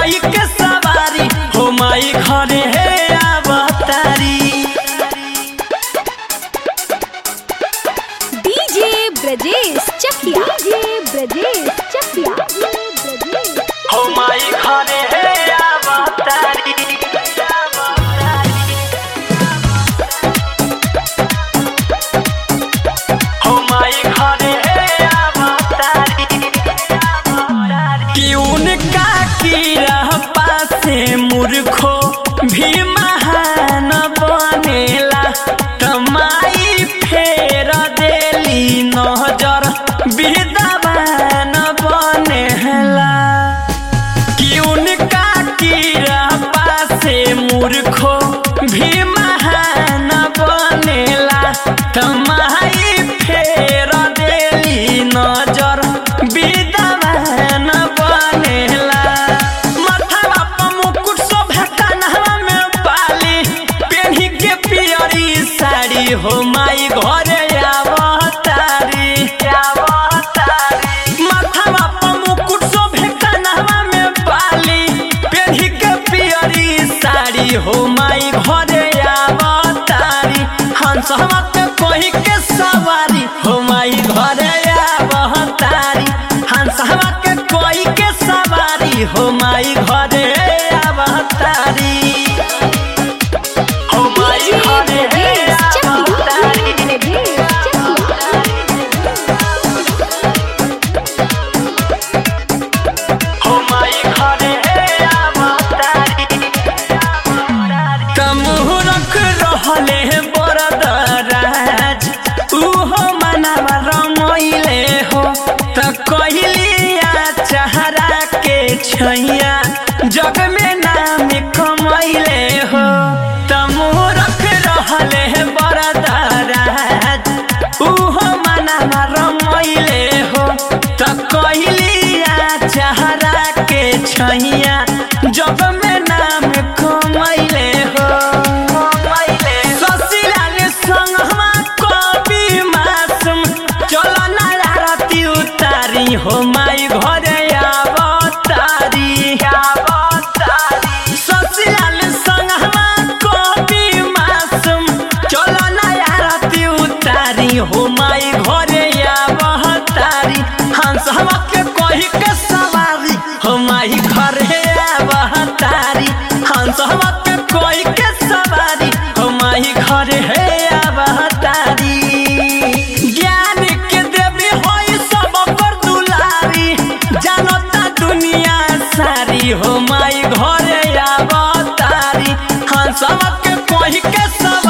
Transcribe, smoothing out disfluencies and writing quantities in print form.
कोई के सवारी हो माई घरे हे अवतारी। डीजे ब्रजेश चकिया, डीजे ब्रजेश चकिया, हो माई घरे हे अवतारी। हो माई घरे हे अवतारी। कि उनका कीरा पासे मूर्खो भी महान बनेला तमाई फेर देली नजर विद्वान बनेला। कि उनका कीरा पासे मूर्खो भी महान बनेला तमाई फेर देली नजर विद्वान बनेला। माथवा पर मुकुट शोभे कान्हा में बाली पेन्ही के पियरी साड़ी हो माई घरे अवतारी। माथवा पर मुकुट शोभे कान्हा में बाली पेन्ही के पियरी साड़ी हो माई घरे अवतारी। हंसवा के कोई के सवारी हो माई घरे अवतारी। हंसवा के कोई के सवारी हो माई घरे अवतारी। हो माई घरे अवतारी। हो माई घरे अवतारी। तमुरख रहले बरदराज उहो मनवा रमैले हो त कहलिया चेहरा के छैया जग में नाम कमैले हो। तमुरख रहले बरदराज उहो मनवा रमैले हो त कहलिया चेहरा के छैया जग में नाम कमैले हो। ससुराल संगमा कवि मासूम चलो ना आरती उतारी हो माई घरे अवतारी। ससुराल संगमा कवि मासूम चलो ना आरती उतारी हो माई घरे अवतारी। हंसवा के कोई के सवारी हो माई घरे अवतारी। हंसवा के कोई के सवारी हो माई घरे हे अवतारी। ज्ञान के देवी होई सब पर दुलारी जानता दुनिया सारी हो माई घरे अवतारी। हंसवा के कोई के सवारी